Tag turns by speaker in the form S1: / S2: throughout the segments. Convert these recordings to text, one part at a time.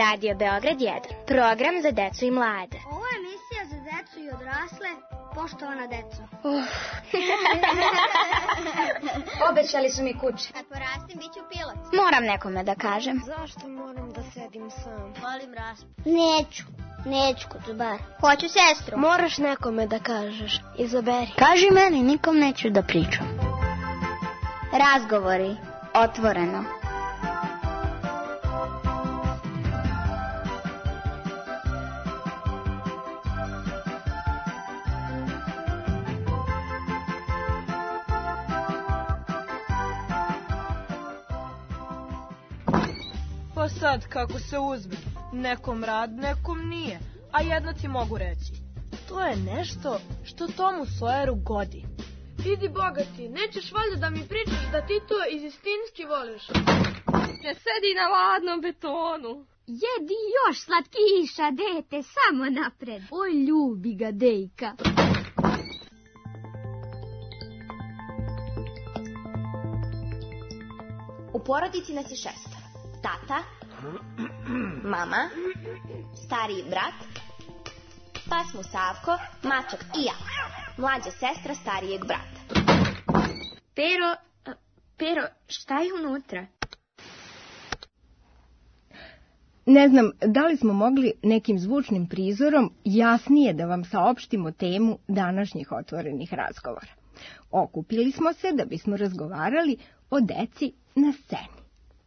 S1: Radio Beograd 1, program za decu i mlade.
S2: Ovo je emisija za decu i odrasle, poštovana deco.
S3: Obećali su mi kuće.
S2: Kad porastim, bit ću pilot.
S1: Moram nekome da kažem.
S4: Zašto moram da sedim sam?
S2: Volim raspu.
S3: Neću kod bar.
S2: Hoću sestru.
S4: Moraš nekome da kažeš. Izaberi.
S1: Kaži meni, nikom neću da pričam. Razgovori, otvoreno.
S5: Pa sad, kako se uzme, nekom rad, nekom nije, a jedno ti mogu reći. To je nešto što Tomu Sawyeru godi.
S6: Idi bogati, nećeš valjda da mi pričaš da ti to istinski voliš. Ne sedi na ladnom betonu.
S7: Jedi još slatkiša, dete, samo napred. Oj, ljubi ga, dejka.
S1: U porodici nas je 6. Tata, mama, stariji brat, pas mu Savko, mačak i ja, mlađa sestra starijeg brata.
S7: Pero, šta je unutra?
S8: Ne znam, da li smo mogli nekim zvučnim prizorom jasnije da vam saopštimo temu današnjih otvorenih razgovora. Okupili smo se da bismo razgovarali o deci na sceni.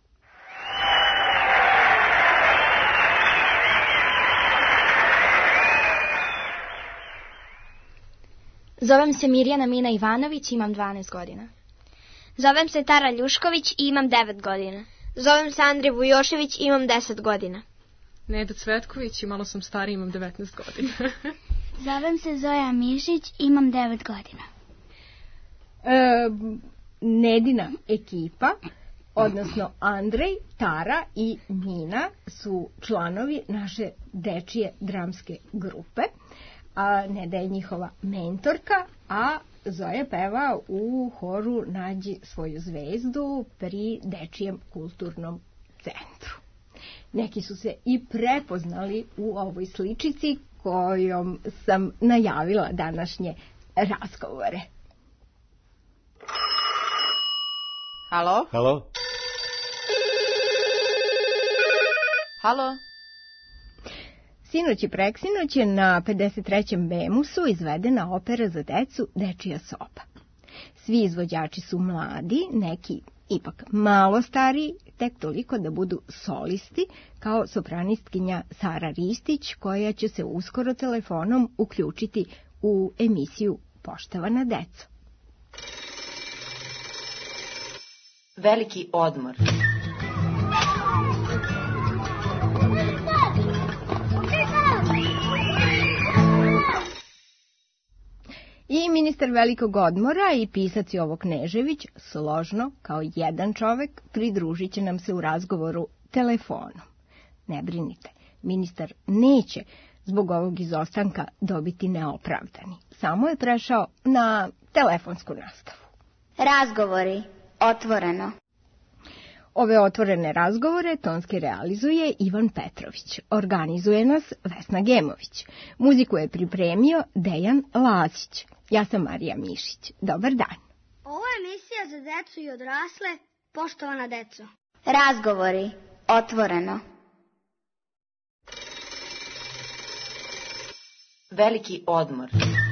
S1: Zovem se Mirjana Mina Ivanović i imam 12 godina.
S7: Zovem se Tara Ljušković i imam 9 godina.
S2: Zovem se Andrej Vujošević i imam 10 godina.
S6: Neda Cvetković i malo sam stariji, imam 19 godina.
S7: Zovem se Zoja Mišić i imam 9 godina.
S8: Nedina ekipa, odnosno Andrej, Tara i Mina su članovi naše dečije dramske grupe. Neda je njihova mentorka, a Zoja peva u horu Nađi svoju zvezdu pri Dečijem kulturnom centru. Neki su se i prepoznali u ovoj sličici kojom sam najavila današnje razgovore.
S5: Halo?
S9: Halo?
S5: Halo?
S8: Sinoć i preksinoć je na 53. Bemusu izvedena opera za decu Dečija soba. Svi izvođači su mladi, neki ipak malo stariji, tek toliko da budu solisti, kao sopranistkinja Sara Ristić, koja će se uskoro telefonom uključiti u emisiju Poštovana deco.
S10: Veliki odmor.
S8: I ministar velikog odmora i pisac Jovo Knežević, složno, kao jedan čovek, pridružit će nam se u razgovoru telefonom. Ne brinite, ministar neće zbog ovog izostanka dobiti neopravdani. Samo je prešao na telefonsku nastavu.
S1: Razgovori, otvoreno.
S8: Ove otvorene razgovore tonski realizuje Ivan Petrović. Organizuje nas Vesna Gemović. Muziku je pripremio Dejan Lazić. Ja sam Marija Mišić. Dobar dan.
S2: Ovo je emisija za decu i odrasle, poštovana deco.
S1: Razgovori, otvoreno.
S10: Veliki odmor.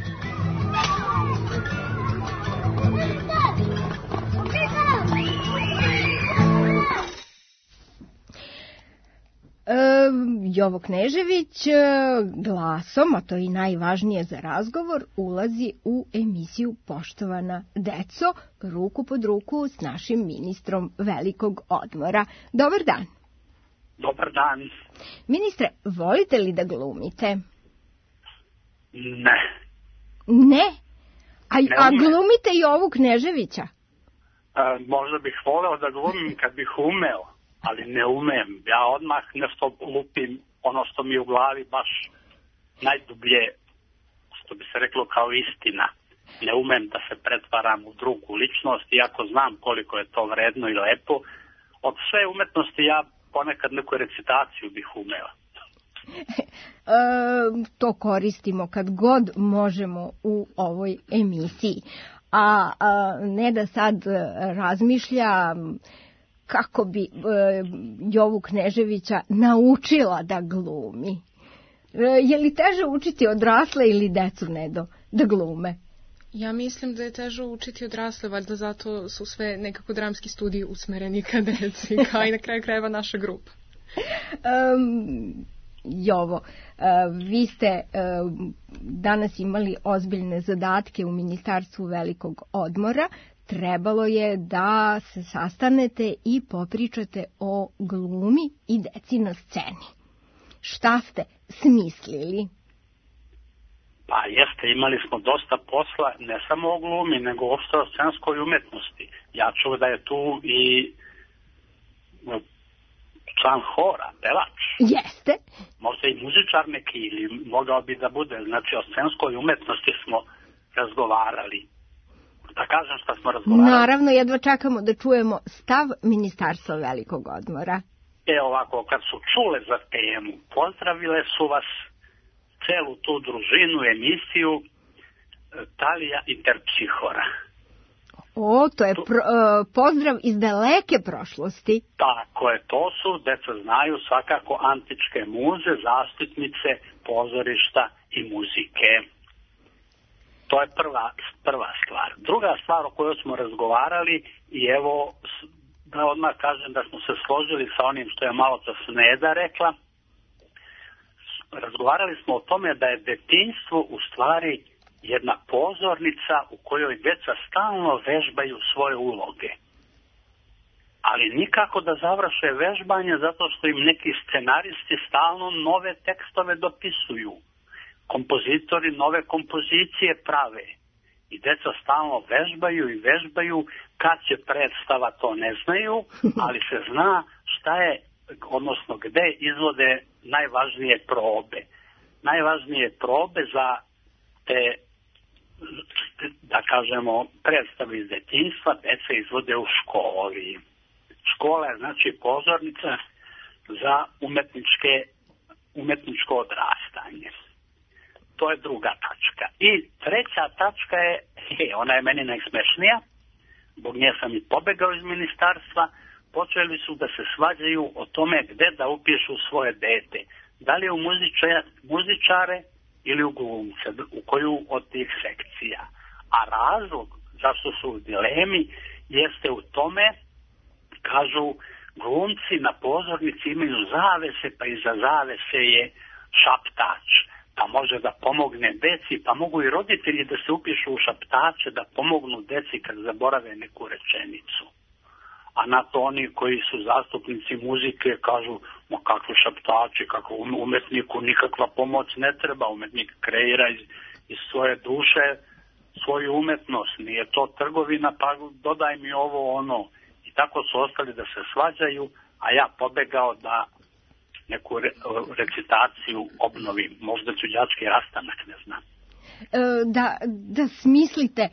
S8: Jovo Knežević glasom, a to je i najvažnije za razgovor, ulazi u emisiju Poštovana deco, ruku pod ruku s našim ministrom velikog odmora. Dobar dan.
S11: Dobar dan.
S8: Ministre, volite li da glumite?
S11: Ne.
S8: Ne? A glumite Jovu Kneževića?
S11: Možda bih voleo da glumim kad bih umeo. Ali ne umem. Ja odmah nešto lupim ono što mi u glavi baš najdublje, što bi se reklo kao istina. Ne umem da se pretvaram u drugu ličnost, iako znam koliko je to vredno i lepo. Od sve umetnosti ja ponekad neku recitaciju bih umeo.
S8: To koristimo kad god možemo u ovoj emisiji. A ne da sad razmišljam kako bi Jovu Kneževića naučila da glumi. Je li teže učiti odrasle ili decu, Nedo, da glume?
S9: Ja mislim da je teže učiti odrasle, valjda zato su sve nekako dramski studiji usmereni ka deci, kao i na kraju krajeva naša grupa.
S8: Jovo, vi ste danas imali ozbiljne zadatke u Ministarstvu velikog odmora. Trebalo je da se sastanete i popričate o glumi i deci na sceni. Šta ste smislili?
S11: Pa jeste, imali smo dosta posla, ne samo o glumi, nego uopšte o scenskoj umetnosti. Ja čuo da je tu i član hora, pevač.
S8: Jeste.
S11: Možda i muzičar neki, ili mogao bi da bude. Znači, o scenskoj umetnosti smo razgovarali. Da kažem šta smo razgovarali.
S8: Naravno, jedva čekamo da čujemo stav Ministarstva velikog odmora.
S11: Ovako, kad su čule za temu, pozdravile su vas celu tu družinu, emisiju Talija Interpsihora.
S8: To je pozdrav iz daleke prošlosti.
S11: Tako je, to su, deca znaju, svakako antičke muze, zaštitnice pozorišta i muzike. To je prva stvar. Druga stvar o kojoj smo razgovarali, i evo, da odmah kažem da smo se složili sa onim što je malo čas Neda rekla, razgovarali smo o tome da je detinjstvo u stvari jedna pozornica u kojoj deca stalno vežbaju svoje uloge. Ali nikako da završe vežbanje zato što im neki scenaristi stalno nove tekstove dopisuju. Kompozitori nove kompozicije prave. I deca stalno vežbaju i vežbaju. Kad će predstava, to ne znaju, ali se zna šta je, odnosno gde izvode najvažnije probe. Najvažnije probe za te, da kažemo, predstave iz detinjstva deca izvode u školi. Škola je znači pozornica za umetničko odrastanje. To je druga tačka. I treća tačka je, ona je meni najsmešnija, zbog nje sam i pobegao iz ministarstva, počeli su da se svađaju o tome gde da upišu svoje dete. Da li u muzičare ili u glumce, u koju od tih sekcija. A razlog zašto su u dilemi jeste u tome, kažu, glumci na pozornici imaju zavese, pa iza zavese je šaptač, pa može da pomogne deci, pa mogu i roditelji da se upišu u šaptače, da pomognu deci kad zaborave neku rečenicu. A na to oni koji su zastupnici muzike kažu, ma kakvi šaptači, kako umetniku nikakva pomoć ne treba, umetnik kreira iz svoje duše svoju umetnost, nije to trgovina, pa dodaj mi ovo ono. I tako su ostali da se svađaju, a ja pobegao da neku recitaciju obnovim, možda ću đački rastanak, ne znam.
S8: Da smislite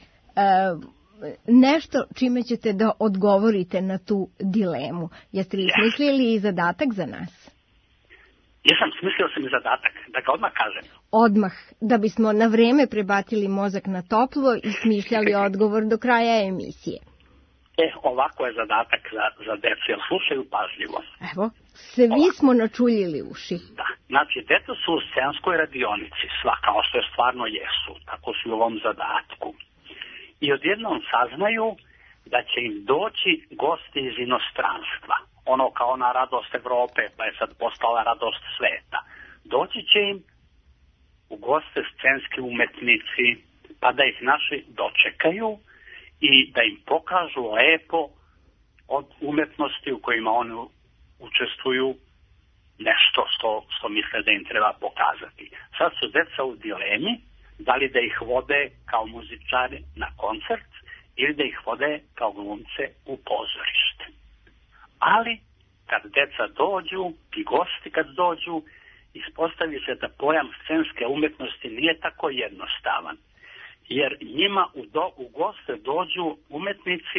S8: nešto čime ćete da odgovorite na tu dilemu. Jeste li smislili i zadatak za nas?
S11: Jesam, smislio sam i zadatak, da ga odmah kažem.
S8: Odmah, da bismo na vreme prebatili mozak na toplo i smišljali odgovor do kraja emisije.
S11: Ovako je zadatak za decu, jer slušaju pažljivo.
S8: Evo, svi smo načuljili uši.
S11: Da, znači, deca su u scenskoj radionici, sva kao što je stvarno jesu, tako su u ovom zadatku. I odjednom saznaju da će im doći gosti iz inostranstva. Ono kao ona radost Evrope, pa je sad postala radost sveta. Doći će im u goste scenski umetnici, pa da ih naši dočekaju i da im pokažu lepo od umetnosti u kojima oni učestvuju nešto što misle da im treba pokazati. Sad su deca u dilemi, da li da ih vode kao muzičari na koncert ili da ih vode kao glumce u pozorište. Ali kad deca dođu i gosti kad dođu, ispostavi se da pojam scenske umetnosti nije tako jednostavan. Jer njima u goste dođu umetnici,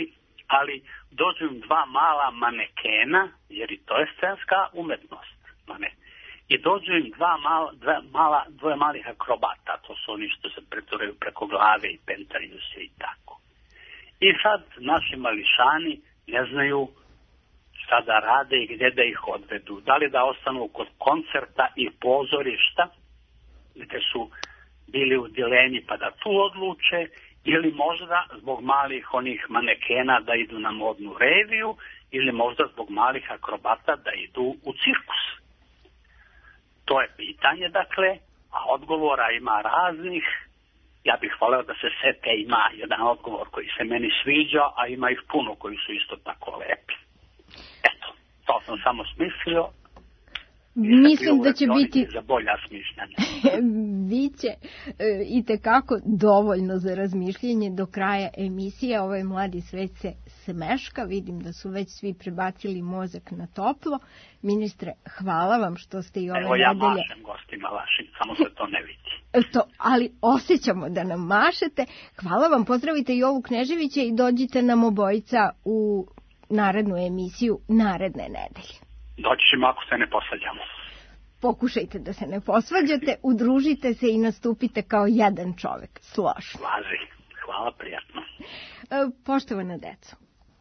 S11: ali dođu im dva mala manekena, jer i to je scenska umetnost. I dođu im dvoje malih akrobata, to su oni što se preturaju preko glave i pentariju se i tako. I sad naši mališani ne znaju šta da rade i gdje da ih odvedu. Da li da ostanu kod koncerta i pozorišta, gdje su bili u dilemi pa da tu odluče, ili možda zbog malih onih manekena da idu na modnu reviju, ili možda zbog malih akrobata da idu u cirkus. To je pitanje, dakle, a odgovora ima raznih. Ja bih voleo da se sete, ima jedan odgovor koji se meni sviđa, a ima ih puno koji su isto tako lepi. Eto, to sam samo smislio.
S8: Mislim da će biti
S11: za bolja smišljanja.
S8: Biće itekako dovoljno za razmišljanje do kraja emisije. Ovaj mladi svet se smeška. Vidim da su već svi prebacili mozak na toplo. Ministre, hvala vam što ste i ove nedelje...
S11: Evo ja mašem gostima vašim, samo se to ne vidi.
S8: Ali osjećamo da nam mašete. Hvala vam, pozdravite Jovu Kneževića i dođite nam obojica u narednu emisiju naredne nedelje.
S11: Doći ćemo ako se ne posvađamo.
S8: Pokušajte da se ne posvađate, udružite se i nastupite kao jedan čovek. Složno.
S11: Važi. Hvala, prijatno.
S8: Poštovana deco,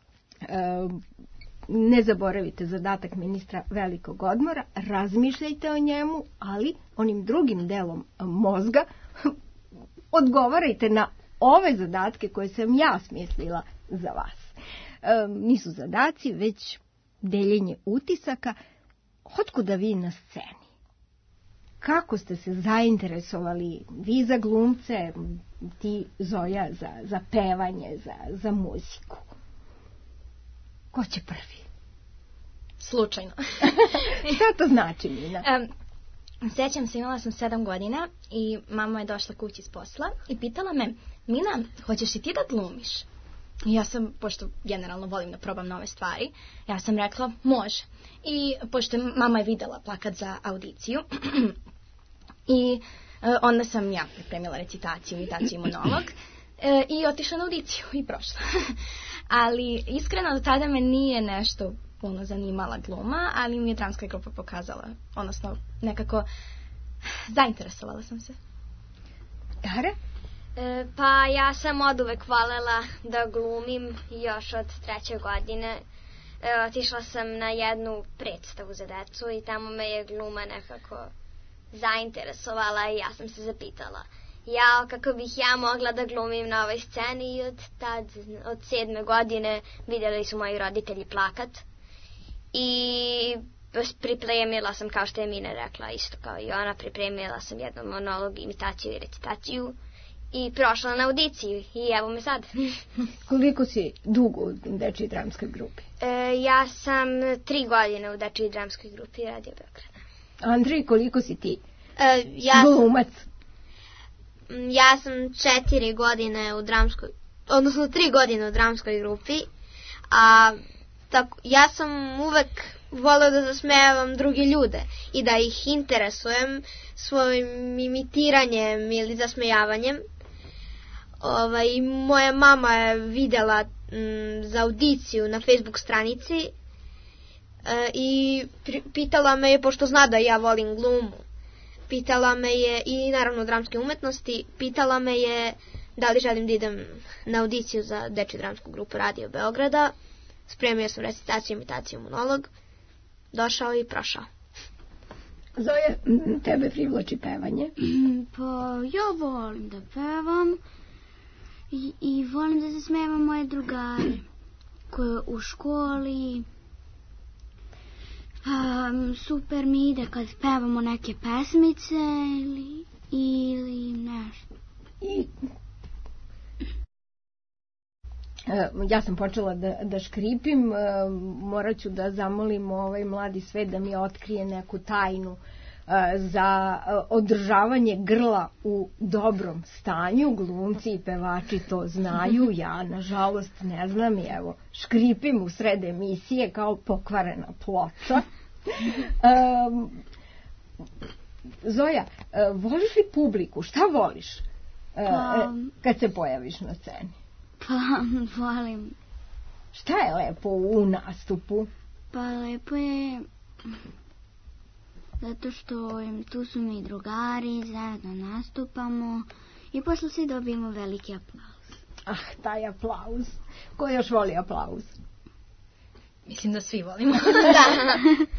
S8: ne zaboravite zadatak ministra velikog odmora, razmišljajte o njemu, ali onim drugim delom mozga odgovarajte na ove zadatke koje sam ja smislila za vas. Nisu zadaci, već deljenje utisaka. Otkuda vi na sceni? Kako ste se zainteresovali vi za glumce, ti Zoja za pevanje, za muziku? Ko će prvi?
S1: Slučajno.
S8: Šta to znači, Mina?
S1: Sjećam se, imala sam 7 godina i mama je došla kući s posla i pitala me, Mina, hoćeš i ti da glumiš? I ja sam, pošto generalno volim da probam nove stvari, ja sam rekla, može. I pošto mama je videla plakat za audiciju, i onda sam ja pripremila recitaciju, imitaciju i monolog, i otišla na audiciju i prošla. Ali iskreno do tada me nije nešto puno zanimala gluma, ali mi je dramska grupa pokazala, odnosno nekako zainteresovala sam se.
S8: Dara?
S3: Pa ja sam oduvek volela da glumim još od 3. godine. Otišla sam na jednu predstavu za decu i tamo me je gluma nekako zainteresovala i ja sam se zapitala kako bih ja mogla da glumim na ovoj sceni i od 7. godine vidjeli su moji roditelji plakat i pripremila sam, kao što je Mina rekla, isto kao i ona, pripremila sam jednu monolog, imitaciju i recitaciju i prošla na audiciju i evo me sad.
S8: Koliko si dugo u dečiji dramskoj grupi?
S3: Ja sam 3 godine u dečiji dramskoj grupi Radio Beograda.
S8: Andrej, koliko si ti glumac?
S2: Ja sam 4 godine u dramskoj, odnosno 3 godine u dramskoj grupi, a ja sam uvek voleo da zasmejavam druge ljude i da ih interesujem svojim imitiranjem ili zasmejavanjem. Moja mama je videla za audiciju na Facebook stranici i pitala me je, pošto zna da ja volim glumu, pitala me je, i naravno dramske umetnosti, pitala me je da li želim da idem na audiciju za dečju dramsku grupu Radio Beograda. Spremio sam recitaciju, imitaciju, monolog, došao i prošao.
S8: Zoja, tebe privlači pevanje?
S7: Pa ja volim da pevam i volim da se smevam moje drugare koje u školi. Super mi ide kad pevamo neke pesmice ili nešto.
S8: Ja sam počela da škripim, morat ću da zamolim ovaj mladi svet da mi otkrije neku tajnu za održavanje grla u dobrom stanju. Glumci i pevači to znaju, ja nažalost ne znam i evo škripim u sred emisije kao pokvarena ploča. Zoja, voliš li publiku? Šta voliš kad se pojaviš na sceni?
S7: Pa volim
S8: Šta je lepo u nastupu?
S7: Pa lepo je zato što tu su mi drugari, zajedno nastupamo i posle svi dobijemo veliki aplauz.
S8: Taj aplauz. Ko još voli aplauz?
S12: Mislim da svi volimo.
S8: Da.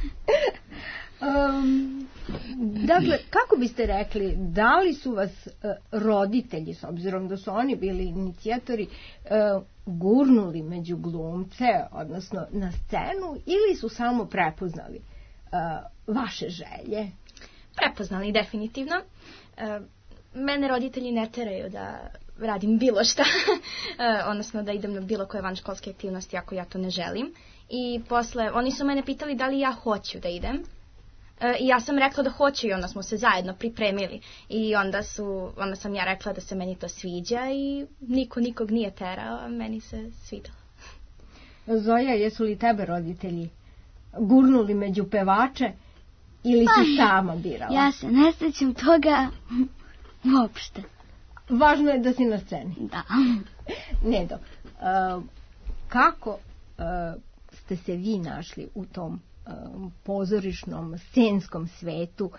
S8: Dakle, kako biste rekli, da li su vas roditelji, s obzirom da su oni bili inicijatori, gurnuli među glumce, odnosno na scenu, ili su samo prepoznali vaše želje?
S12: Prepoznali, definitivno. Mene roditelji ne teraju da radim bilo šta, odnosno da idem na bilo koje vanškolske aktivnosti ako ja to ne želim. I posle, oni su mene pitali da li ja hoću da idem. I ja sam rekla da hoću i onda smo se zajedno pripremili. I onda sam ja rekla da se meni to sviđa i niko nikog nije terao, a meni se svidalo.
S8: Zoja, jesu li tebe roditelji gurnuli među pevače ili si sama birala?
S7: Ja se ne sjećam toga uopšte.
S8: Važno je da si na sceni.
S7: Da.
S8: Nedo, kako ste se vi našli u tom pozorišnom, scenskom svetu?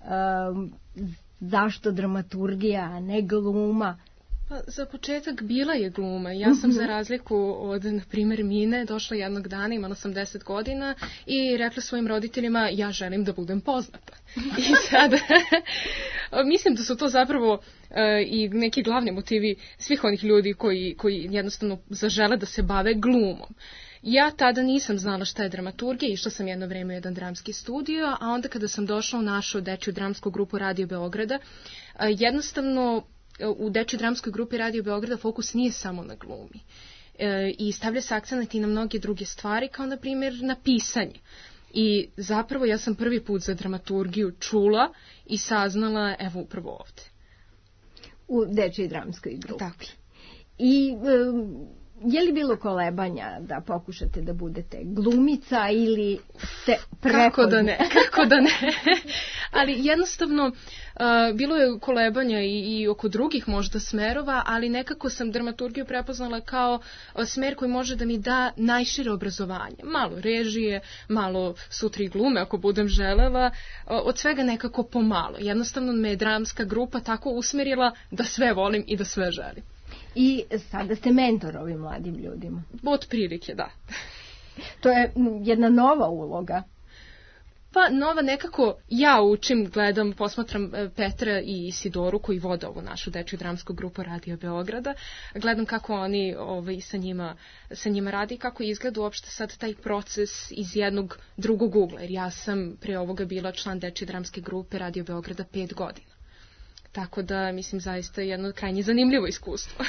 S8: Zašto dramaturgija, a ne gluma?
S9: Pa, za početak bila je gluma. Ja sam za razliku od, na primjer, Mine, došla jednog dana, imala sam 10 godina i rekla svojim roditeljima, ja želim da budem poznata. I sad, mislim da su to zapravo i neki glavni motivi svih onih ljudi koji jednostavno zažele da se bave glumom. Ja tada nisam znala šta je dramaturgija, išla sam jedno vreme u jedan dramski studio, a onda kada sam došla u našu dečju dramsku grupu Radio Beograda, jednostavno u dečjoj dramskoj grupi Radio Beograda fokus nije samo na glumi. I stavlja se akcenat i na mnoge druge stvari, kao na primjer na pisanje. I zapravo ja sam prvi put za dramaturgiju čula i saznala, evo, upravo ovde.
S8: U dečjoj dramskoj grupi.
S9: Tako.
S8: I je li bilo kolebanja da pokušate da budete glumica ili ste prepoznali?
S9: Kako da ne. Ali jednostavno bilo je kolebanja i oko drugih možda smerova, ali nekako sam dramaturgiju prepoznala kao smer koji može da mi da najšire obrazovanje. Malo režije, malo sutra i glume ako budem želela, od svega nekako pomalo. Jednostavno me je dramska grupa tako usmerila da sve volim i da sve želim.
S8: I sada ste mentor ovim mladim ljudima.
S9: Otprilike, da.
S8: To je jedna nova uloga.
S9: Pa nova nekako, ja učim, gledam, posmatram Petra i Isidoru koji vode ovu našu dečju dramsku grupu Radio Beograda. Gledam kako oni sa njima radi i kako izgleda uopšte sad taj proces iz jednog drugog ugla. Jer ja sam pre ovoga bila član dečje dramske grupe Radio Beograda 5 godina. Tako da, mislim, zaista je jedno krajnje zanimljivo iskustvo.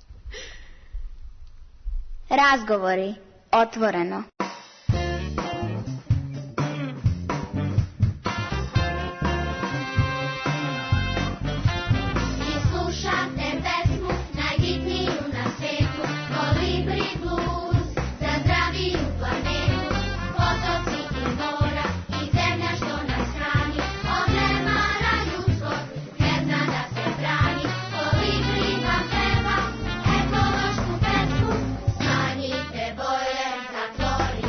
S7: Razgovori. Otvoreno.
S13: Bojler, zatvori.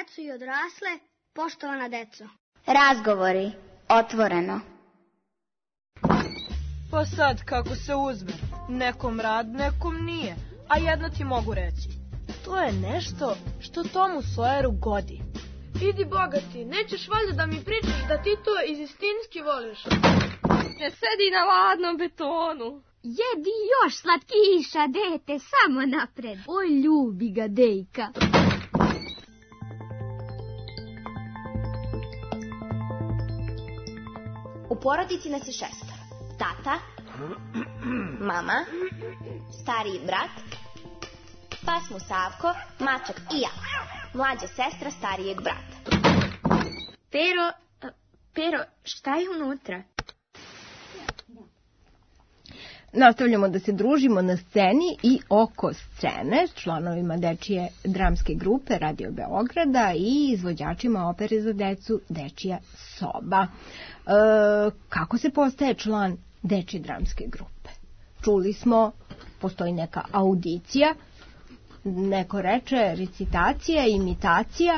S7: decu i odrasle, poštovana deco.
S13: Razgovori, otvoreno.
S5: Pa sad, kako se uzme, nekom rad, nekom nije, a jedno ti mogu reći. To je nešto što Tomu Sawyeru godi.
S6: Idi bogati, nećeš valjda da mi pričaš da ti to istinski voliš.
S3: Ne sedi na ladnom betonu.
S7: Jedi još slatkiša, dete, samo napred. Oj, ljubi ga, dejka.
S1: U porodici nas je 6. Tata, mama, stariji brat, pas Musavko, mačak i ja. Mlađa sestra starijeg brata.
S2: Pero, šta je unutra?
S8: Nastavljamo da se družimo na sceni i oko scene s članovima dečije dramske grupe Radio Beograda i izvođačima opere za decu Dečija soba. Kako se postaje član dečije dramske grupe? Čuli smo, postoji neka audicija, neko reče recitacija, imitacija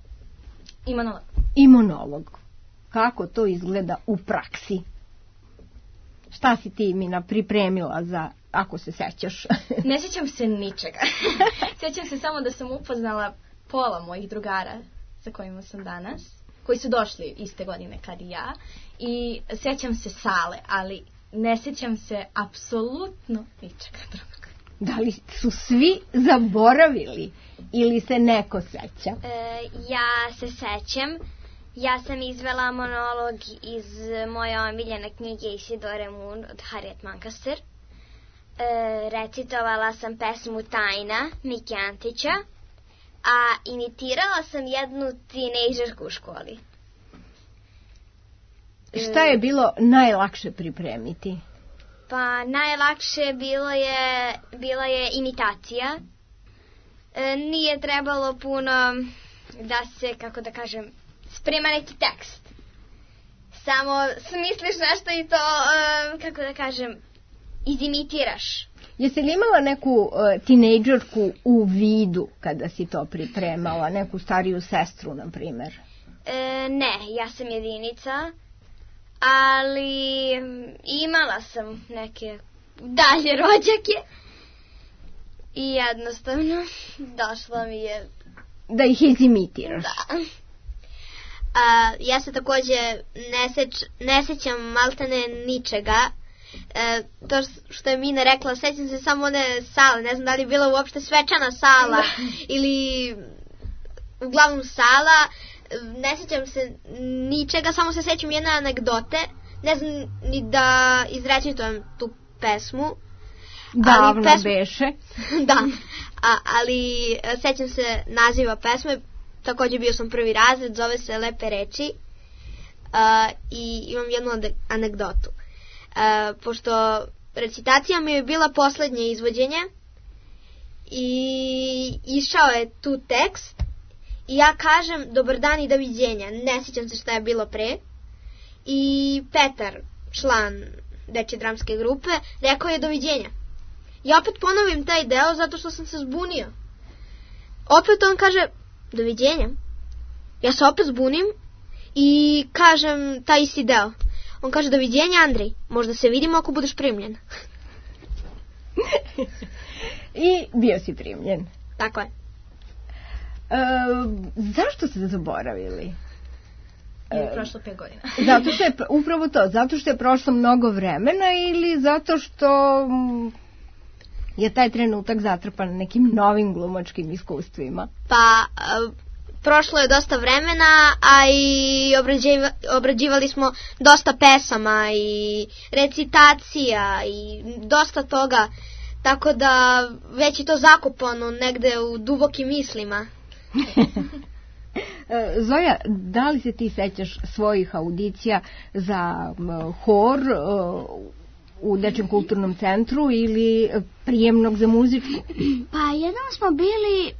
S8: i monolog. Kako to izgleda u praksi? Šta si ti, Mina, pripremila za, ako se sećaš?
S12: Ne sjećam se ničega. Sjećam se samo da sam upoznala pola mojih drugara sa kojima sam danas, koji su došli iste godine kad i ja. I sjećam se sale, ali ne sjećam se apsolutno ničega drugog.
S8: Da li su svi zaboravili ili se neko seća?
S3: Ja se sećam. Ja sam izvela monolog iz moje omiljene knjige Isidore Moon od Harriet Lancaster. Recitovala sam pesmu Tajna Mike Antića, a imitirala sam jednu tinejdžerku u školi.
S8: Šta je bilo najlakše pripremiti?
S3: Pa najlakše bila je imitacija. Nije trebalo puno da se, kako da kažem, sprema neki tekst. Samo smisliš nešto i to, kako da kažem, izimitiraš.
S8: Jesi li imala neku tinejdžerku u vidu kada si to pripremala? Neku stariju sestru, na primer?
S3: Ne, ja sam jedinica, ali imala sam neke dalje rođake i jednostavno došla mi je...
S8: Da ih izimitiraš?
S3: Da.
S2: Ja se takođe ne sećam maltene ničega. To što je Mina rekla, sećam se samo one sale, ne znam da li je bila uopšte svečana sala ili uglavnom sala, ne sećam se ničega, samo se sećam jedne anegdote, ne znam ni da izrecitujem tu pesmu.
S8: Davno beše.
S2: Da, ali sećam se naziva pesme. Također bio sam prvi razred, zove se Lepe reči i imam jednu anegdotu. Pošto recitacija mi je bila poslednje izvođenje i išao je tu tekst i ja kažem dobar dan i doviđenja. Ne sjećam se šta je bilo pre. I Petar, član dečje dramske grupe, rekao je doviđenja. Ja opet ponovim taj deo zato što sam se zbunio. Opet on kaže doviđenja. Ja se opet zbunim i kažem taj isti deo. On kaže doviđenja, Andrej, možda se vidimo ako budeš primljen.
S8: I bio si primljen.
S2: Tako je.
S8: Zašto ste zaboravili?
S12: Je prošlo 5 godina.
S8: Zato što je, upravo to, zato što je prošlo mnogo vremena ili zato što je taj trenutak zatrpan nekim novim glumačkim iskustvima?
S2: Pa, prošlo je dosta vremena, a i obrađivali smo dosta pesama i recitacija i dosta toga, tako da već je to zakopano negde u dubokim mislima.
S8: Zoja, da li se ti sećaš svojih audicija za hor u Dečjem kulturnom centru ili prijemnog za muzičku?
S7: Pa jednom smo bili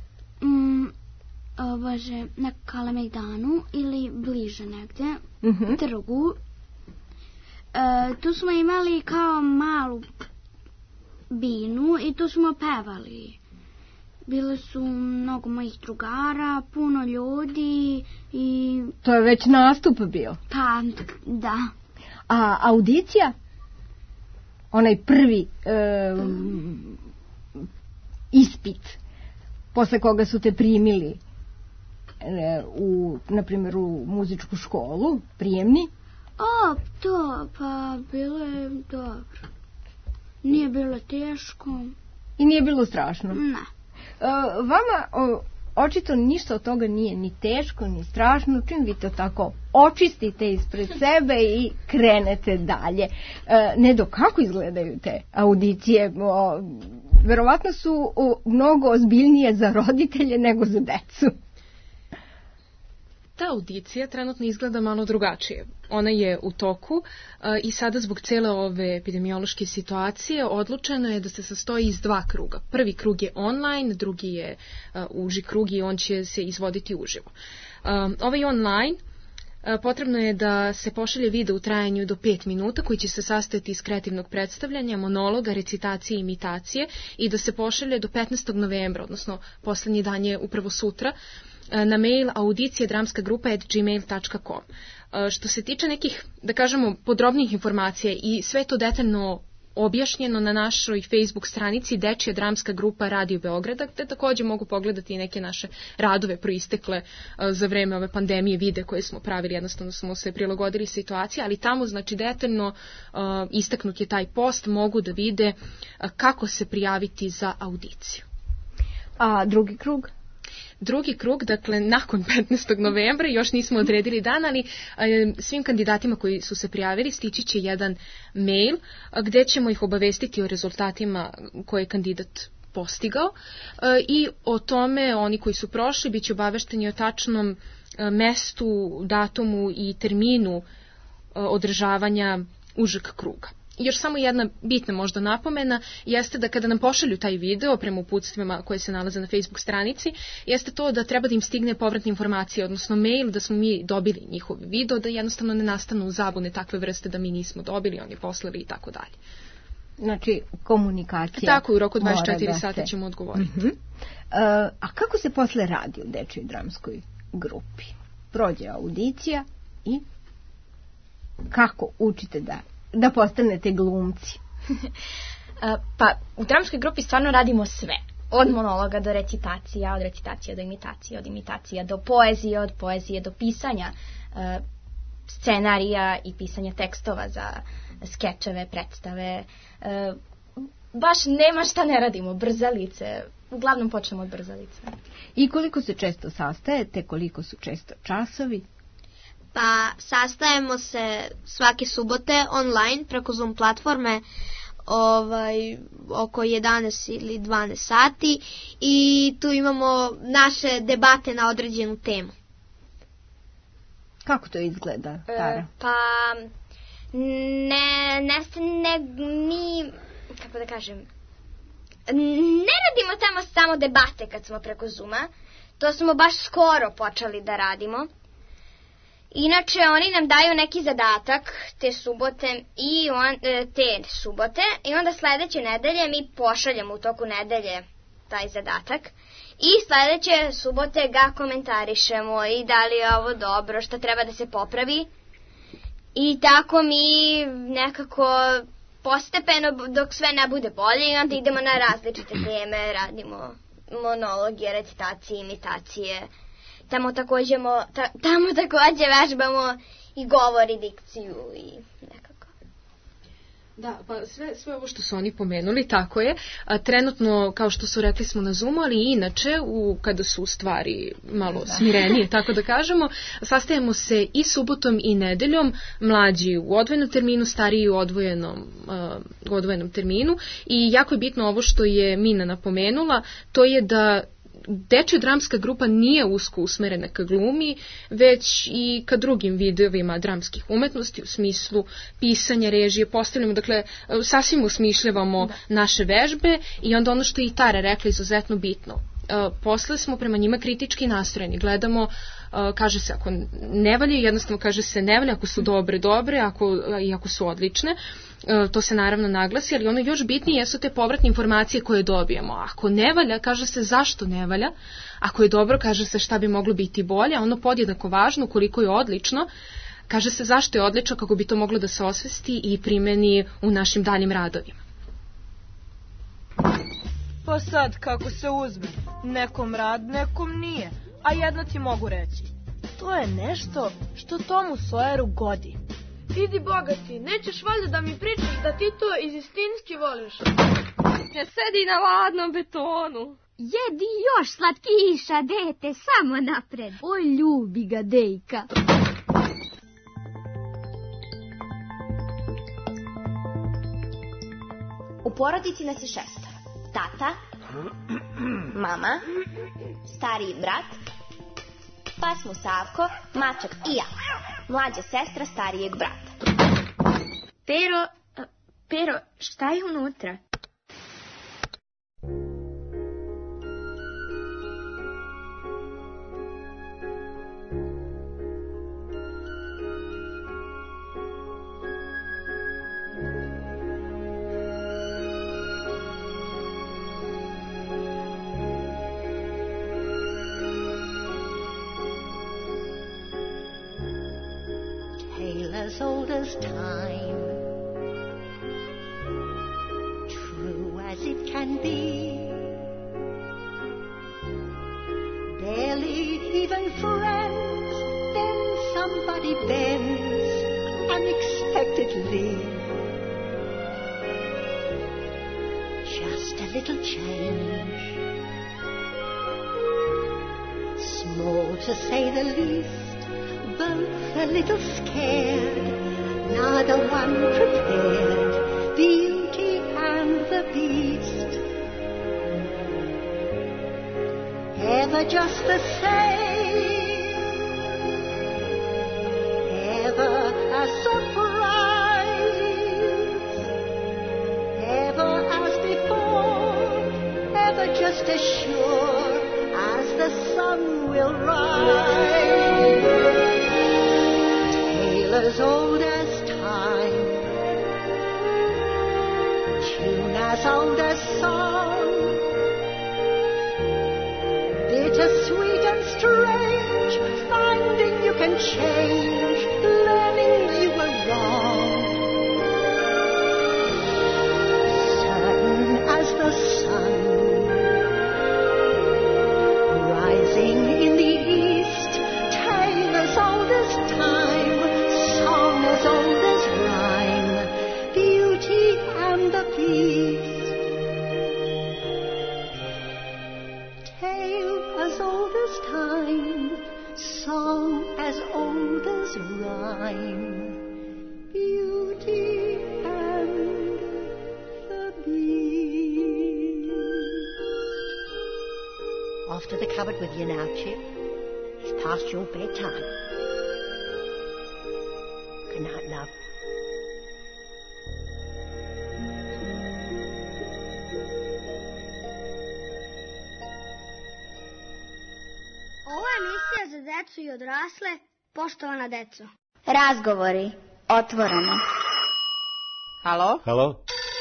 S7: na Kalemegdanu ili bliže negde, trgu. Tu smo imali kao malu binu i tu smo pevali. bile su mnogo mojih drugara, puno ljudi i...
S8: To je već nastup bio?
S7: Pa, da.
S8: A audicija? Onaj prvi ispit posle koga su te primili na primjer u muzičku školu, prijemni?
S7: To, pa bilo je dobro. Nije bilo teško.
S8: I nije bilo strašno?
S7: Ne.
S8: Vama očito ništa od toga nije ni teško, ni strašno, čim vi to tako očistite ispred sebe i krenete dalje. Nedo, kako izgledaju te audicije? Verovatno su mnogo ozbiljnije za roditelje nego za decu.
S9: Ta audicija trenutno izgleda malo drugačije. Ona je u toku i sada zbog cele ove epidemiološke situacije odlučeno je da se sastoji iz 2 kruga. Prvi krug je online, drugi je uži krug i on će se izvoditi uživo. Ovaj online potrebno je da se pošalje video u trajanju do 5 minuta koji će se sastojati iz kreativnog predstavljanja, monologa, recitacije i imitacije i da se pošalje do 15. novembra, odnosno poslednji dan je upravo sutra, na mail audicije.dramskagrupa@gmail.com. Što se tiče nekih, da kažemo, podrobnijih informacija i sve to detaljno objašnjeno na našoj Facebook stranici Dečija dramska grupa Radio Beograda, gde takođe mogu pogledati neke naše radove proistekle za vreme ove pandemije, vide koje smo pravili, jednostavno smo se prilagodili situaciji, ali tamo znači detaljno istaknut je taj post, mogu da vide kako se prijaviti za audiciju.
S8: A drugi krug?
S9: Drugi krug, dakle, nakon 15. novembra, još nismo odredili dan, ali svim kandidatima koji su se prijavili stići će jedan mail gde ćemo ih obavestiti o rezultatima koje je kandidat postigao i o tome oni koji su prošli bit će obavešteni o tačnom mestu, datumu i terminu održavanja užeg kruga. Još samo jedna bitna možda napomena jeste da kada nam pošalju taj video prema uputstvima koje se nalaze na Facebook stranici, jeste to da treba da im stigne povratna informacija, odnosno mail da smo mi dobili njihov video, da jednostavno ne nastanu zabune takve vrste da mi nismo dobili, oni poslali i tako dalje.
S8: Znači, komunikacija.
S9: Tako, u roku 24 sata ćemo odgovoriti.
S8: A kako se posle radi u Dečijoj dramskoj grupi? Prođe audicija i kako učite da postanete glumci?
S12: Pa, u dramskoj grupi stvarno radimo sve. Od monologa do recitacija, od recitacija do imitacije, od imitacija do poezije, od poezije do pisanja scenarija i pisanja tekstova za skečeve, predstave. Baš nema šta ne radimo, brzalice. Uglavnom počnemo od brzalice.
S8: I koliko se često sastajete, koliko su često časovi?
S2: Pa sastajemo se svake subote online preko Zoom platforme oko 11 ili 12 sati i tu imamo naše debate na određenu temu.
S8: Kako to izgleda, Tara?
S3: Pa mi, kako da kažem, ne radimo tamo samo debate kad smo preko Zooma, to smo baš skoro počeli da radimo. Inače, oni nam daju neki zadatak te subote i onda sledeće nedelje mi pošaljemo u toku nedelje taj zadatak i sledeće subote ga komentarišemo i da li je ovo dobro, šta treba da se popravi i tako mi nekako postepeno dok sve ne bude bolje i onda idemo na različite teme, radimo monologije, recitacije, imitacije. Tamo takođe vežbamo i govor i dikciju i nekako.
S9: Da, pa sve ovo što su oni pomenuli, tako je. Trenutno, kao što su rekli, smo na Zoomu, ali inače, kada su stvari malo smirenije, tako da kažemo, sastajemo se i subotom i nedeljom, mlađi u odvojenom terminu, stariji u odvojenom terminu i jako je bitno ovo što je Mina napomenula, to je da Dečija dramska grupa nije usko usmerena ka glumi, već i ka drugim videovima dramskih umetnosti u smislu pisanja, režije, postavljamo, dakle, sasvim usmišljavamo naše vežbe i onda ono što je i Tara rekla izuzetno bitno. Posle smo prema njima kritički nastrojeni, gledamo, kaže se ako ne valje, jednostavno kaže se ne valje, ako su dobre, ako su odlične. to se naravno naglasi, ali ono još bitnije jesu te povratne informacije koje dobijemo. Ako ne valja, kaže se zašto ne valja, ako je dobro, kaže se šta bi moglo biti bolje, a ono podjednako važno, koliko je odlično, kaže se zašto je odlično, kako bi to moglo da se osvesti i primeni u našim daljim radovima.
S5: Pa sad, kako se uzme, nekom rad, nekom nije, a jedno ti mogu reći. To je nešto što Tomu Sawyeru godi.
S6: Idi bogati, nećeš valjda da mi pričaš da ti to iz istinski voliš.
S3: Ne sedi na ladnom betonu.
S7: Jedi još slatkiša, dete, samo napred. Oj, ljubi ga, dejka.
S1: U porodici nas je 6. Tata, mama, stariji brat, pas mu Savko, mačak i ja, mlađa sestra starijeg brata.
S2: Pero, šta je unutra?
S14: As old as time, true as it can be, barely even friends, then somebody bends unexpectedly. Just a little change, small to say the least, both a little scared, neither one prepared, Beauty and the Beast. Ever just the same, ever a surprise, ever as before, ever just as sure as the sun will rise. As old as time, tune as old as song, bittersweet and strange, finding you can change, learning you were wrong, certain as the sun, rising in the east, tale as old as time, as old as rhyme, Beauty and the Beast. Tale as old as time, song as old as rhyme, Beauty and the Beast. Off to the cupboard with you now, Chip. It's past your bedtime. Good night, love.
S7: Ovo je emisija za decu i odrasle, poštovana deco.
S13: Razgovori, otvoreno.
S10: Halo?
S15: Halo?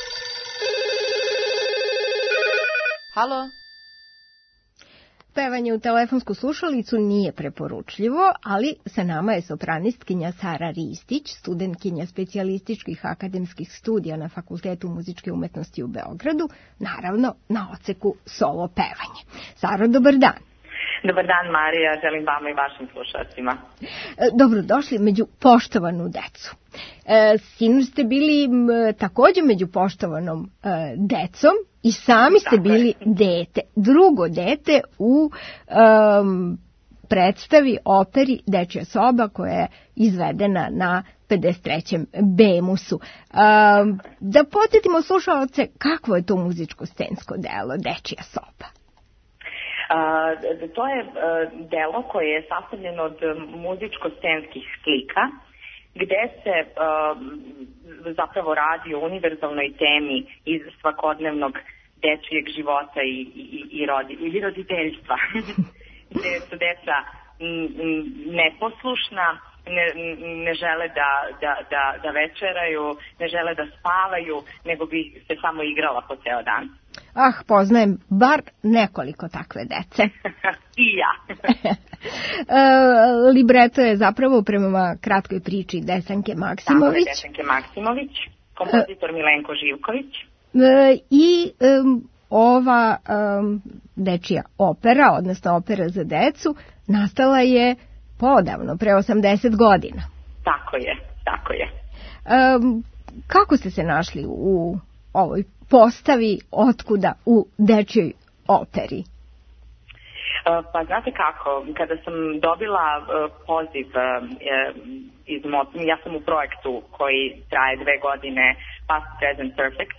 S10: Halo?
S8: Pevanje u telefonsku slušalicu nije preporučljivo, ali sa nama je sopranistkinja Sara Ristić, studentkinja specijalističkih akademskih studija na Fakultetu muzičke umetnosti u Beogradu, naravno na odseku solo pevanje. Saro, dobar dan.
S10: Dobar dan, Marija, želim vama i vašim slušalcima.
S8: Dobrodošli među poštovanu decu. Sinoć ste bili također među poštovanom decom i sami ste bili dete, drugo dete u predstavi operi Dečija soba koja je izvedena na 53. Bemusu. Da podsjetimo slušalce kakvo je to muzičko-scensko delo Dečija soba.
S10: To je delo koje je sastavljeno od muzičko-scenskih slika, gde se zapravo radi o univerzalnoj temi iz svakodnevnog dečijeg života i roditeljstva, gde su deca neposlušna, ne žele da večeraju, ne žele da spavaju, nego bi se samo igrala po ceo dan.
S8: Poznajem bar nekoliko takve dece.
S10: I ja.
S8: Libreto je zapravo prema kratkoj priči Desanke Maksimović.
S10: Tako je, Desanke Maksimović, kompozitor Milenko Živković.
S8: I ova dečija opera, odnosno opera za decu, nastala je podavno, pre 80 godina.
S10: Tako je.
S8: Kako ste se našli u ovoj postavi, otkuda u dečjoj operi?
S10: Pa znate kako, kada sam dobila poziv ja sam u projektu koji traje 2 godine, Past, Present, Perfect,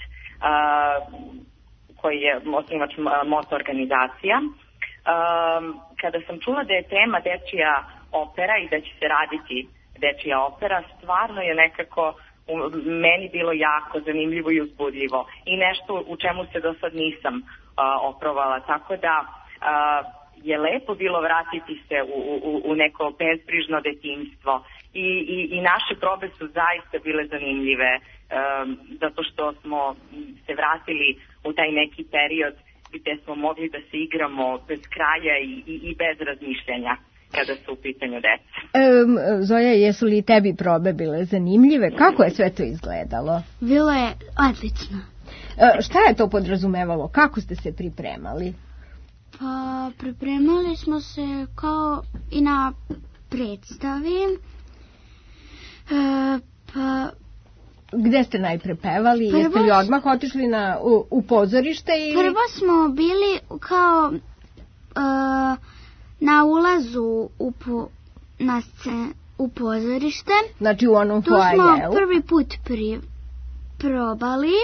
S10: koji je osnivač Moto organizacija. Kada sam čula da je tema dečija opera i da će se raditi dečija opera, stvarno je nekako meni bilo jako zanimljivo i uzbudljivo i nešto u čemu se do sad nisam oprovala, tako da je lepo bilo vratiti se u neko bezbrižno detinjstvo i naše probe su zaista bile zanimljive zato što smo se vratili u taj neki period gde smo mogli da se igramo bez kraja i bez razmišljanja kada su u pitanju deca.
S8: Zoja, jesu li tebi probe bile zanimljive? Kako je sve to izgledalo?
S7: Bilo je odlično.
S8: Šta je to podrazumevalo? Kako ste se pripremali?
S7: Pa, pripremali smo se kao i na predstavi.
S8: Gde ste najpre pevali? Jeste li odmah otišli u pozorište?
S7: Prvo smo bili kao na ulazu u pozorište.
S8: Znači u onom foajeu.
S7: Tu smo prvi put probali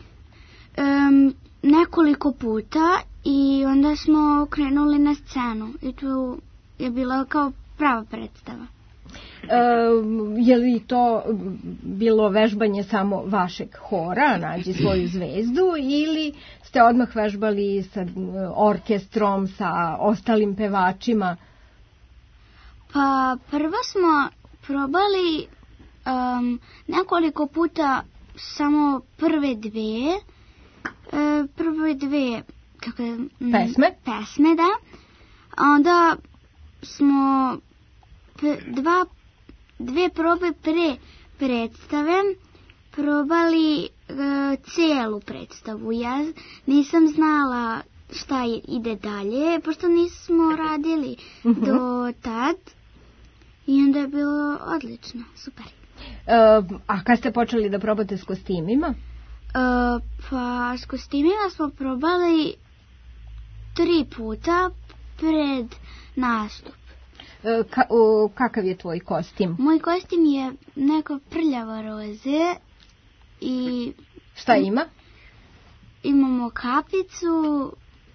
S7: nekoliko puta i onda smo krenuli na scenu i tu je bila kao prava predstava.
S8: Je li to bilo vežbanje samo vašeg hora, Nađi svoju zvezdu, ili ste odmah vežbali sa orkestrom, sa ostalim pevačima?
S7: Pa prvo smo probali nekoliko puta samo prve dve pesme, da. Onda smo dve probe pre predstave probali celu predstavu. Ja nisam znala šta ide dalje, pošto nismo radili do tad. I onda je bilo odlično, super.
S8: A kad ste počeli da probate s kostimima?
S7: Pa s kostimima smo probali 3 puta pred nastup.
S8: Kakav je tvoj kostim?
S7: Moj kostim je neko prljavo roze i...
S8: Šta ima?
S7: Imamo kapicu.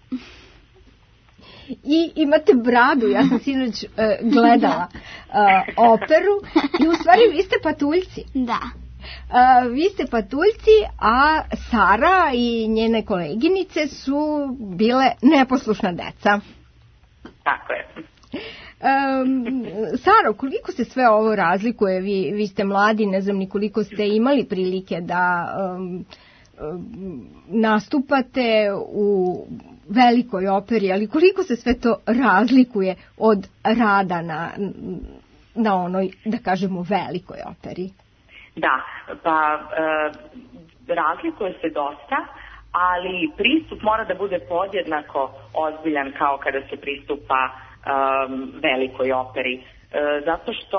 S8: I imate bradu, ja sam sinoć gledala operu i u stvari vi ste patuljci.
S7: Da.
S8: Vi ste patuljci, a Sara i njene koleginice su bile neposlušna deca.
S10: Tako je.
S8: Saro, koliko se sve ovo razlikuje? Vi ste mladi, ne znam ni koliko ste imali prilike da nastupate u velikoj operi, ali koliko se sve to razlikuje od rada na onoj, da kažemo, velikoj operi?
S10: Da, pa razlikuje se dosta, ali pristup mora da bude podjednako ozbiljan kao kada se pristupa velikoj operi. Zato što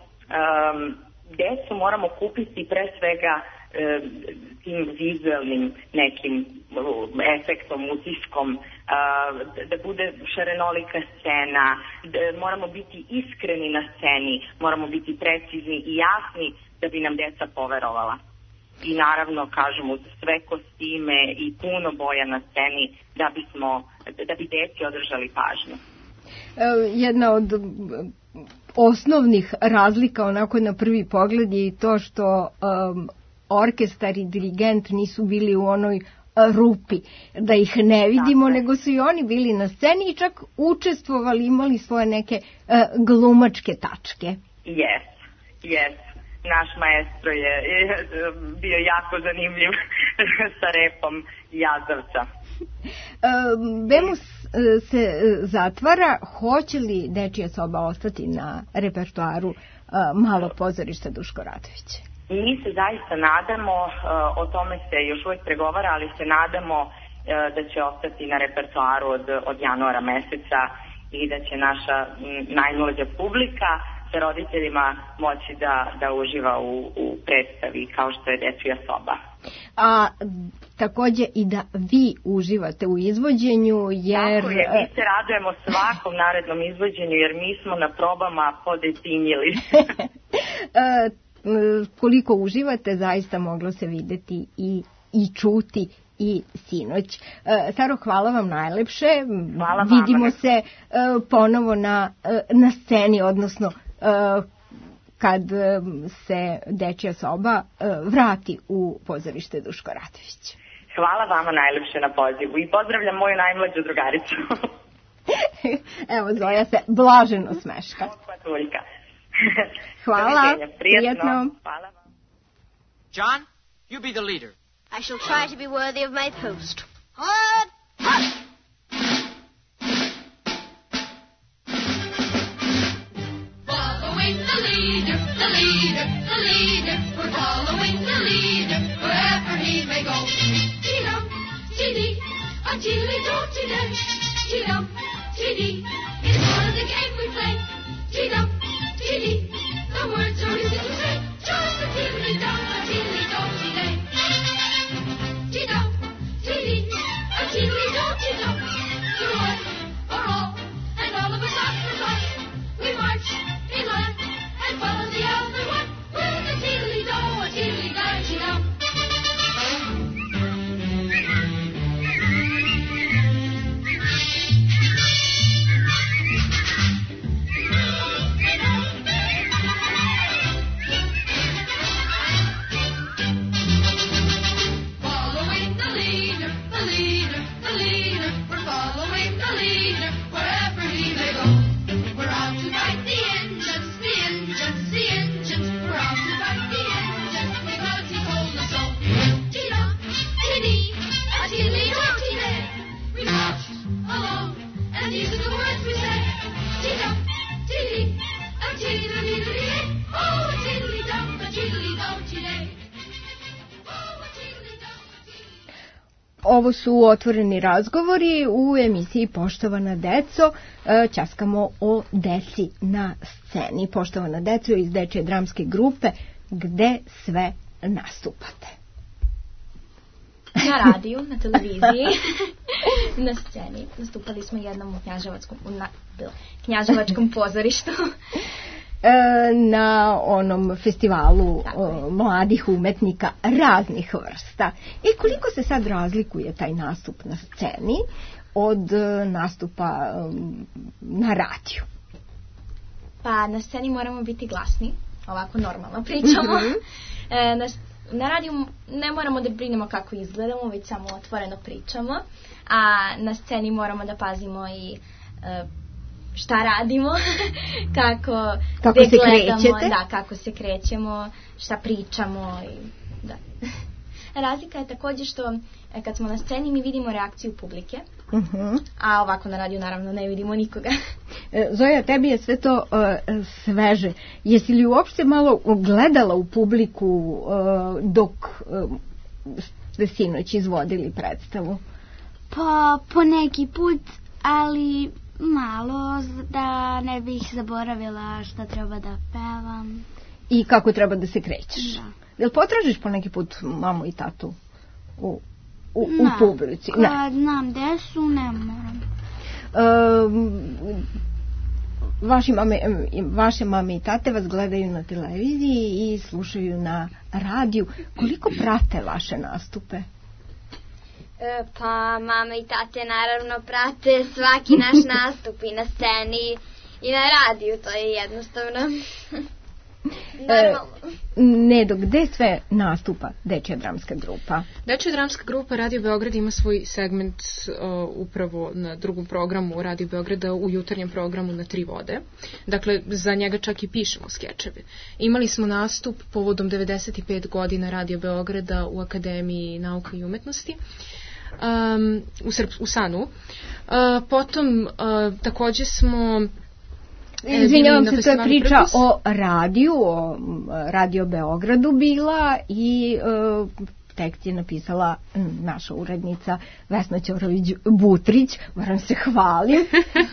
S10: decu moramo kupiti pre svega tim vizualnim nekim efektom, utiskom, da bude šarenolika scena, moramo biti iskreni na sceni, moramo biti precizni i jasni da bi nam deca poverovala. I naravno, kažem, uz sve kostime i puno boja na sceni da bi deci održali pažnju.
S8: Jedna od osnovnih razlika onako na prvi pogled je i to što orkestar i dirigent nisu bili u onoj rupi, da ih ne vidimo, nego su i oni bili na sceni i čak učestvovali, imali svoje neke glumačke tačke.
S10: Yes. Yes. Naš maestro je bio jako zanimljiv sa repom Jazavca.
S8: Bemus se zatvara. Hoće li dečija soba ostati na repertoaru Malog pozorišta Duško Radović?
S10: Mi se zaista nadamo, o tome se još uvijek pregovara, ali se nadamo da će ostati na repertoaru od januara meseca i da će naša najmlađa publika sa roditeljima moći da uživa u predstavi kao što je dečija soba.
S8: A takođe i da vi uživate u izvođenju, jer...
S10: Tako je, mi se radujemo svakom narednom izvođenju, jer mi smo na probama podetinjili.
S8: Koliko uživate, zaista moglo se videti i čuti i sinoć. Saro, hvala vam najlepše.
S10: Hvala
S8: Vidimo se ponovo na sceni, odnosno kad se dečija soba vrati u pozorište Duško Radović.
S10: Hvala vama najlepše na pozivu i pozdravljam moju najmlađu drugaricu.
S8: Evo, Zoja se blaženo smeška. Hvala, prijetno.
S10: Hvala.
S15: John, you be the leader.
S4: I shall try to be worthy of my post.
S16: Following the leader, the leader, the leader. We're following the leader wherever he may go. Chee-dum, chee-dee, a chee-lee-doo-chee-day. Chee-dum, chee-dee, it's part of the game we play. Chee-dum, chee-dee, the words are easy to say. Just a chee-lee-dum, a chee-lee-doo-chee-day. Chee-dum, chee-dee, a chee-lee-doo-chee-dum. Through one or all, and all of us after us, we march in line and follow the elder one. With a chee-lee-do, a chee-lee-die-chee-dum. Following the leader, the leader, the leader. We're following the leader wherever he may go. We're out to fight the engines, the engines, the engines. We're out to fight the engines because he told us so. Chee-dum, chee-dee, a chee-lee-doo-chee-day. We march along, and these are the words we say. Chee-dum, chee-dee, a chee-lee-doo-chee-day. Oh, a chee-lee-dum, a chee-lee-doo-chee-day.
S8: Ovo su otvoreni razgovori u emisiji Poštovana deco. Ćaskamo o deci na sceni. Poštovana deco iz dečje dramske grupe. Gde sve nastupate?
S12: Na radiju, na televiziji, na sceni. Nastupali smo jednom u Knjaževačkom pozorištu.
S8: Na onom festivalu mladih umetnika raznih vrsta. I koliko se sad razlikuje taj nastup na sceni od nastupa na radiju?
S12: Pa na sceni moramo biti glasni, ovako normalno pričamo. Na radiju ne moramo da brinemo kako izgledamo, već samo otvoreno pričamo. A na sceni moramo da pazimo i šta radimo, kako se krećete. Da, kako se krećemo, šta pričamo. Da. Razlika je također što kad smo na sceni mi vidimo reakciju publike, a ovako na radiju naravno ne vidimo nikoga.
S8: Zoja, tebi je sve to sveže. Jesi li uopšte malo gledala u publiku dok ste sinoć izvodili predstavu?
S7: Pa po neki put, ali malo, da ne bih zaboravila šta treba da pevam.
S8: I kako treba da se krećeš?
S7: Da.
S8: Jel potražiš po neki put mamu i tatu u publici?
S7: Ne, kad znam gde su, ne moram.
S8: Vaše mame i tate vas gledaju na televiziji i slušaju na radiju. Koliko prate vaše nastupe?
S3: Pa mama i tate naravno prate svaki naš nastup i na sceni i na radiju, to je jednostavno.
S8: Nedo, gde sve nastupa Dečija dramska grupa?
S9: Dečija dramska grupa Radio Beograd ima svoj segment upravo na drugom programu Radio Beograda, u jutarnjem programu na 3 vode. Dakle, za njega čak i pišemo skečeve. Imali smo nastup povodom 95 godina Radio Beograda u Akademiji nauka i umetnosti. U Sanu. Potom takođe smo
S8: izvinjavam se, to je priča o radiju, o Radio Beogradu bila i tekst je napisala naša urednica Vesna Ćorović-Butrić, moram se hvalim.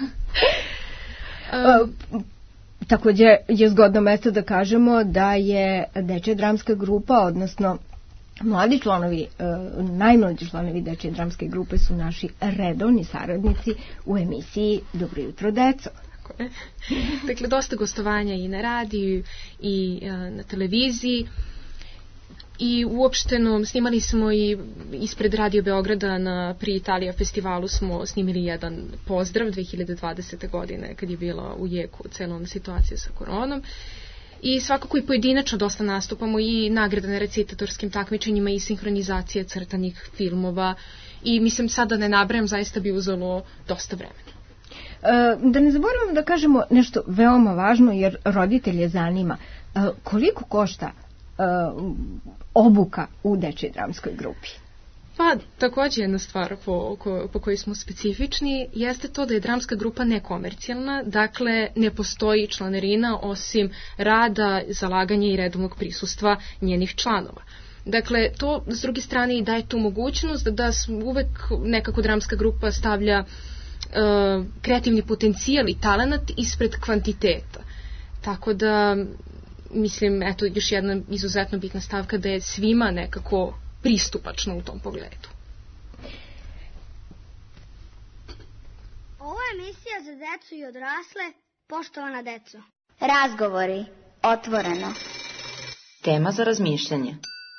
S8: Takođe je zgodno mesto da kažemo da je Dečija dramska grupa, odnosno mladi članovi, najmlađi članovi Dečije dramske grupe su naši redovni saradnici u emisiji Dobro jutro, deco.
S9: Dakle, dosta gostovanja i na radiju i na televiziji i uopšteno snimali smo i ispred Radio Beograda na Pri Italija festivalu smo snimili jedan pozdrav 2020. godine kad je bila u jeku celom situacija sa koronom. I svakako i pojedinačno dosta nastupamo i nagrade na recitatorskim takmičenjima i sinhronizacije crtanih filmova i mislim sad da ne nabrajam, zaista bi uzelo dosta vremena.
S8: Da ne zaboravimo da kažemo nešto veoma važno jer roditelje zanima. Koliko košta obuka u Dečijoj dramskoj grupi?
S9: Pa takođe jedna stvar po kojoj smo specifični jeste to da je dramska grupa nekomercijalna, dakle ne postoji članarina osim rada, zalaganja i redovnog prisustva njenih članova. Dakle, to s druge strane i daje tu mogućnost da uvek nekako dramska grupa stavlja kreativni potencijal i talenat ispred kvantiteta. Tako da, mislim, eto, još jedna izuzetno bitna stavka da je svima nekako pristupačno u tom pogledu.
S7: Ovo je emisija za decu i odrasle, poštovana deco.
S13: Razgovori, otvoreno.
S17: Tema za razmišljanje.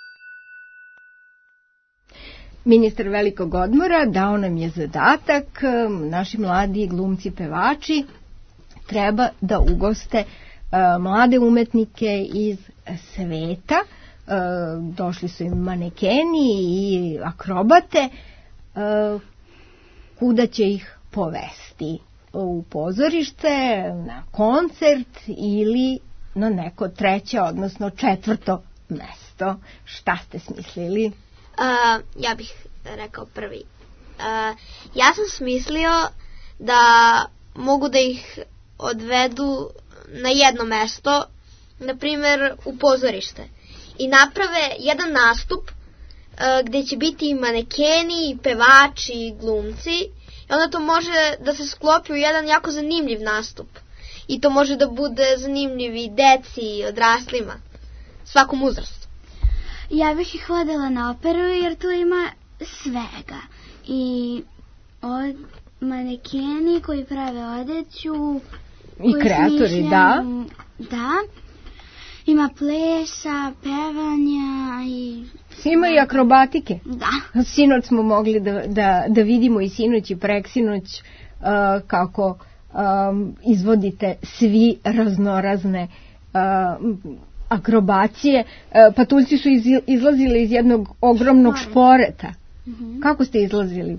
S8: Ministar velikog odmora dao nam je zadatak, naši mladi glumci pevači treba da ugoste mlade umetnike iz sveta. Došli su im manekeni i akrobate. Kuda će ih povesti? U pozorište, na koncert ili na neko treće, odnosno četvrto mesto? Šta ste smislili?
S2: Ja bih rekao prvi. Ja sam smislio da mogu da ih odvedu na jedno mesto, na primjer u pozorište, i naprave jedan nastup gde će biti i manekeni, i pevači, i glumci, i onda to može da se sklopi u jedan jako zanimljiv nastup. I to može da bude zanimljiv i deci, i odraslima, svakom uzrastu.
S7: Ja bih ih vodila na operu jer tu ima svega. I manekeni koji prave odeću.
S8: I kreatori, da.
S7: Da. Ima plesa, pevanja i...
S8: Ima i akrobatike.
S7: Da.
S8: Sinoć smo mogli da vidimo i sinoć i preksinoć kako izvodite svi raznorazne akrobacije. Patuljci su izlazili iz jednog ogromnog šporeta. Kako ste izlazili?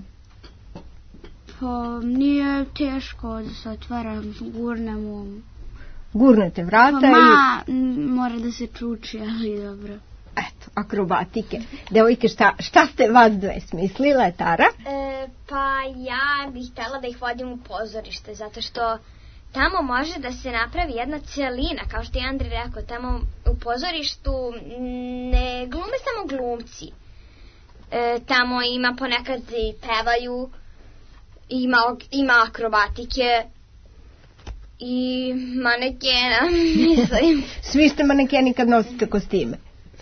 S7: Pa nije teško da se otvara, gurnemo.
S8: Gurnete vrata
S7: pa mora da se čuči, ali dobro.
S8: Eto, akrobatike. Devojke, šta ste vas dve smislile, Tara?
S3: Pa ja bih htjela da ih vodim u pozorište, zato što tamo može da se napravi jedna celina, kao što je Andri rekao, tamo u pozorištu ne glume samo glumci. Tamo ima ponekad i pevaju, ima akrobatike i manekena, mislim.
S8: Svi ste manekeni kad nosite kostime.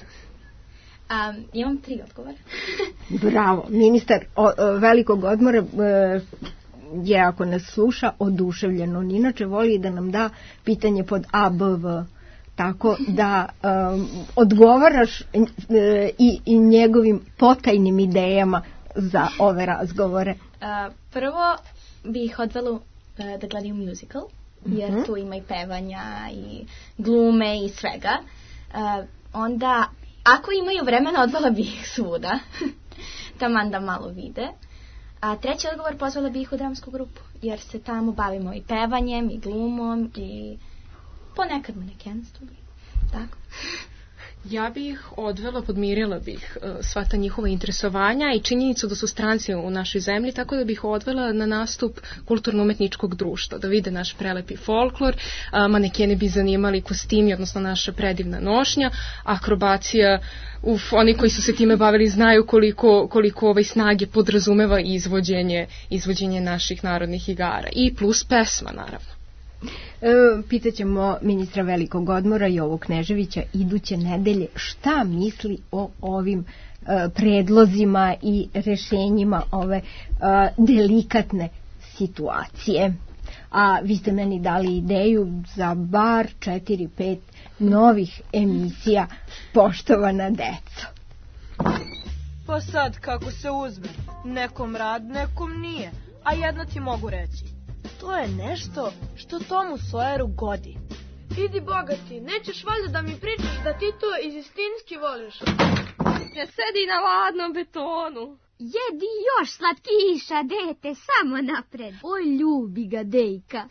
S12: Imam 3 odgovora.
S8: Bravo. Ministar velikog odmora je, ako nas sluša, oduševljen. On inače voli da nam da pitanje pod ABV. Tako da odgovaraš i njegovim potajnim idejama za ove razgovore.
S12: Prvo bih odvela da gledaju musical jer tu ima i pevanja i glume i svega. Onda, ako imaju vremena, odvala bih ih svuda. Taman da malo vide. A treći odgovor, pozvala bih ih u dramsku grupu, jer se tamo bavimo i pevanjem, i glumom, i ponekad manekenstvom. Tako.
S9: Ja bih odvela, podmirila bih sva ta njihova interesovanja i činjenicu da su stranci u našoj zemlji, tako da bih odvela na nastup kulturno-umetničkog društva, da vide naš prelepi folklor, manekene bi zanimali kostimi, odnosno naša predivna nošnja, akrobacija, oni koji su se time bavili znaju koliko snage podrazumeva izvođenje naših narodnih igara i plus pesma, naravno.
S8: Pitaćemo ministra Velikog odmora Jovu Kneževića iduće nedelje šta misli o ovim predlozima i rešenjima ove delikatne situacije. A vi ste meni dali ideju za bar 4-5 novih emisija Poštovana deco.
S5: Pa sad kako se uzme, nekom rad, nekom nije, a jedno ti mogu reći. To je nešto što Tomu Sawyeru godi.
S6: Idi bogati, nećeš valjda da mi pričaš da ti to istinski voliš.
S3: Ne sedi na ladnom betonu.
S7: Jedi još slatkiša, dete, samo napred. Oj, ljubi ga, dejka.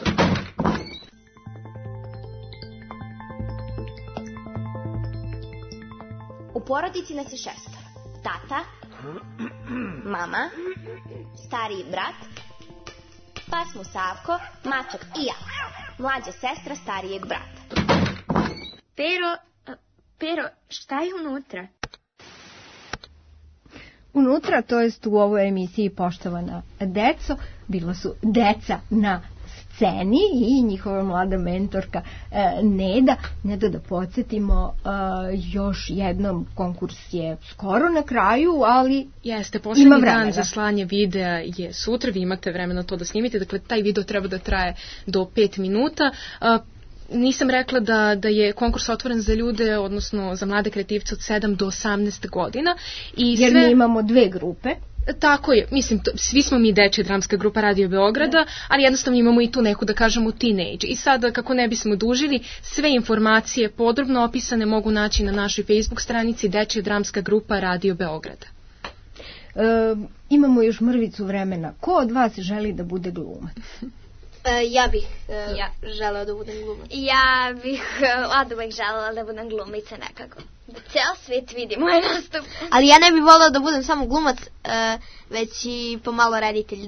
S1: U porodici nas je 6. Tata, mama, stariji brat, pas mu Savko, mačak i ja. Mlađa sestra starijeg brata.
S2: Pero, šta je unutra?
S8: Unutra, to jest u ovoj emisiji Poštovana deco, bilo su deca na sceni i njihova mlada mentorka Neda. Neda, da podsjetimo, još jednom konkurs je skoro na kraju, ali
S9: jeste, poslednji dan za slanje videa je sutra, vi imate vremena to da snimite, dakle taj video treba da traje do 5 minuta. Nisam rekla da je konkurs otvoren za ljude, odnosno za mlade kreativce od 7 do 18 godina.
S8: Jer mi imamo 2 grupe.
S9: Tako je, mislim, svi smo mi dečja dramska grupa Radio Beograda, ali jednostavno imamo i tu neku, da kažemo, teenage. I sada, kako ne bismo dužili, sve informacije podrobno opisane mogu naći na našoj Facebook stranici Dečja dramska grupa Radio Beograda.
S8: Imamo još mrvicu vremena. Ko od vas želi da bude glumac?
S2: Ja bih želeo da budem glumac.
S3: Ja bih od uvek želela da budem glumica nekako. Da ceo svijet vidi moj nastup.
S2: Ali ja ne bih volela da budem samo glumac, već i pomalo reditelj.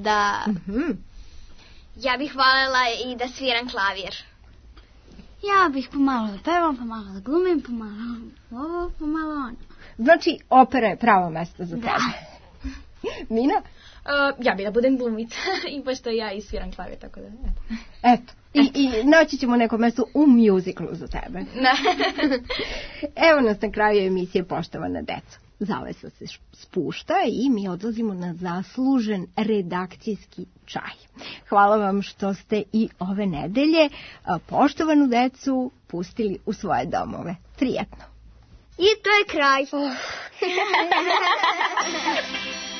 S3: Ja bih volela i da sviram klavir.
S7: Ja bih pomalo da pevam, pomalo da glumim, pomalo ovo, pomalo ono.
S8: Znači, opera je pravo mesto za tebe. Mina?
S12: Ja bih da budem glumica i pošto ja i sviram klavir, tako da
S8: eto. I naći ćemo neko mesto u mjuziklu za tebe. Evo nas na kraju emisije Poštovana deco. Zavesa se spušta i mi odlazimo na zaslužen redakcijski čaj. Hvala vam što ste i ove nedelje Poštovanu decu pustili u svoje domove. Prijetno.
S2: I to je kraj.